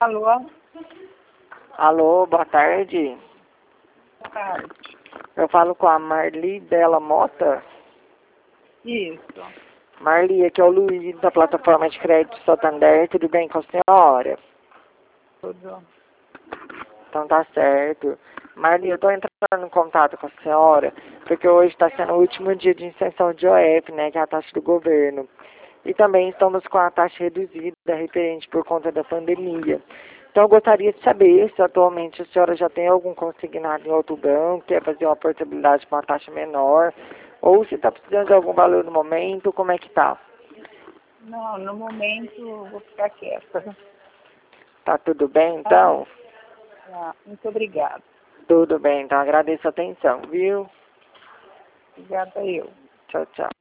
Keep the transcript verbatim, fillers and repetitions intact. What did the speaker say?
Alô? Alô, boa tarde. Boa tarde. Eu falo com a Marli Bela Mota. Isso. Marli, aqui é o Luiz da plataforma de crédito Santander. Tudo bem com a senhora? Tudo. Então tá certo. Marli, eu tô entrando em contato com a senhora porque hoje está sendo o último dia de isenção de O F, né, que é a taxa do governo. E também estamos com a taxa reduzida referente por conta da pandemia. Então eu gostaria de saber se atualmente a senhora já tem algum consignado em outro banco, quer fazer uma portabilidade com uma taxa menor, ou se está precisando de algum valor no momento, como é que tá? Não, no momento vou ficar quieta. Tá tudo bem então? Ah, muito obrigada. Tudo bem, então agradeço a atenção, viu? Obrigada eu. Tchau, tchau.